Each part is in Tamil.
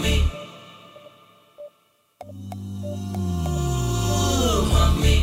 Mommy. Mommy.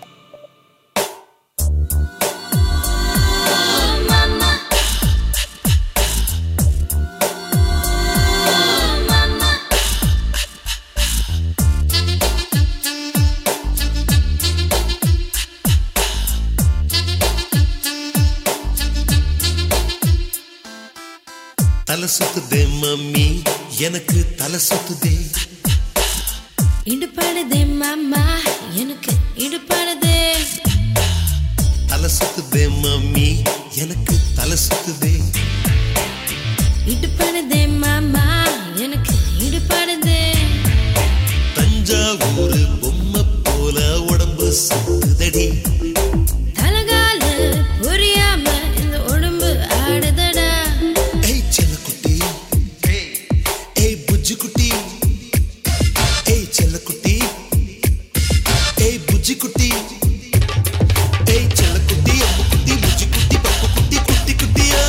தலை சுத்துதே மம்மி எனக்கு தலை சுத்துதே இடுபாடுதே மாமா எனக்கு இடுபாடுதே தலை சுத்துதே மம்மி எனக்கு தலை சுத்துதே இடுபாடுதே மாமா எனக்கு இடுபாடுதே தஞ்சாவூர் பொம்மை போல உடம்பு சுத்துதடி தலகால புரியாம இந்த உடம்பு ஆடுதடா ஏய் செல்லக்குட்டி ஏய் புஜ்ஜி குட்டி ஏய் செல்லக்குட்டி ஏய் புஜ்ஜி குட்டி ஏய் செல்லக்குட்டி அம்மு குட்டி புஜ்ஜி குட்டி பப்பு குட்டி குட்டி குட்டியா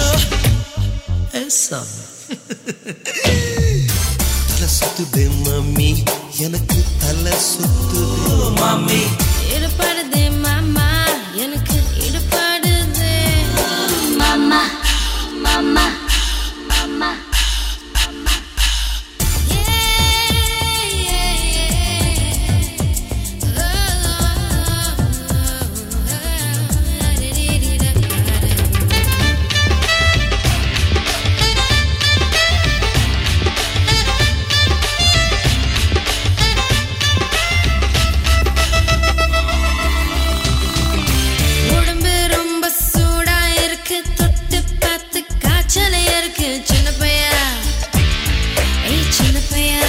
தலை சுத்துதே மம்மி எனக்கு தலை சுத்துதே Mommy. இடுபாடுதே மாமா எனக்கு இடுபாடுதே மாமா மாமா மாமா உடம்பு ரொம்ப சூடா இருக்கு தொட்டு பார்த்து காய்ச்சல இருக்கு சின்ன பையா ஏய் சின்ன பையா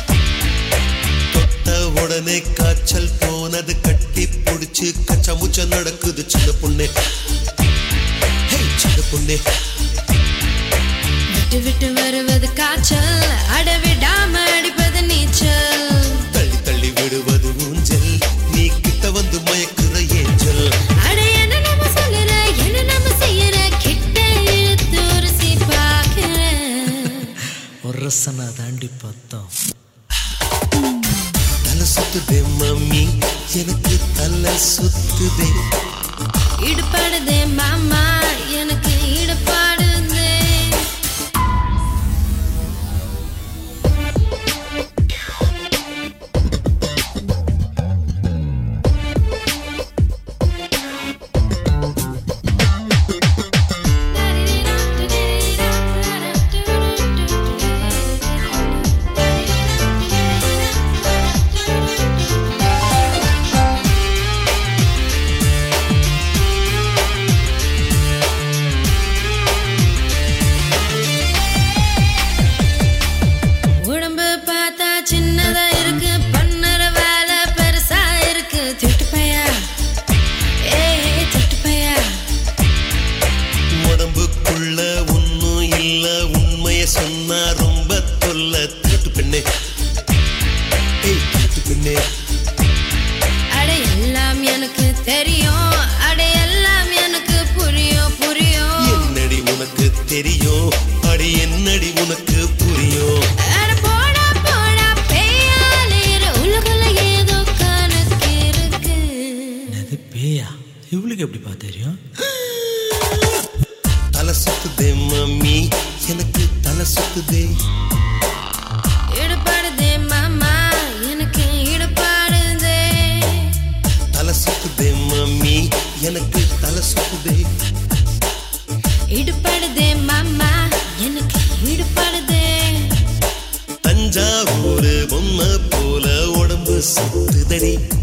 தொட்ட உடனே காய்ச்சல் போனது கட்டி புடிச்சு கச்சா முச்சா நடக்குது சின்ன பொண்ணே ஹே சின்ன பொண்ணே விட்டு விட்டு வருவது காய்ச்சல் அடவிடாம அடிப்பது நீச்சல் தள்ளி தள்ளி விடுவது ஊஞ்சல் நீ கிட்ட வந்து மயக்குற ஏஞ்சல் அட என்ன நம்ம சொல்லுற என்ன நம்ம செய்யற கிட்ட இழுத்து உரசி பார்க்கிற ஒரசனா தாண்டி பார்த்தோம் தலை சுத்துதே மம்மி எனக்கு தலை சுத்துதே இடுபாடுதே மாமா எனக்கு இடுபாடுதே உடம்பு பார்த்தா சின்னதா இருக்கு பண்ணற வேலை பெருசா இருக்கு திட்டு பையா ஏய் திட்டு பையா உடம்புக்குள்ள ஒன்னும் இல்ல உண்மைய சொன்னா ரொம்ப தொல்ல திருட்டு பெண்ணே ஏய் திருட்டு பெண்ணே அட எல்லாம் எனக்கு தெரியும் அட எல்லாம் எனக்கு புரியும் புரியும் என்னடி உனக்கு தெரியும் அடி என்னடி உனக்கு புரியும் அட போடா போடா பேயாலேற உலகுல ஏதோ கணக்கு இருக்கு அது பேயா இவளுக்கு எப்படிப்பா தெரியும் தலை சுத்துதே மம்மி எனக்கு தலை சுத்துதே இடுபாடுதே மாமா எனக்கு இடுபாடுதே தலை சுத்துதே மம்மி எனக்கு தலை சுத்துதே இடுபாடுதே மாமா எனக்கு இடுபாடுதே தஞ்சாவூர் பொம்மை போல உடம்பு சுத்துதடி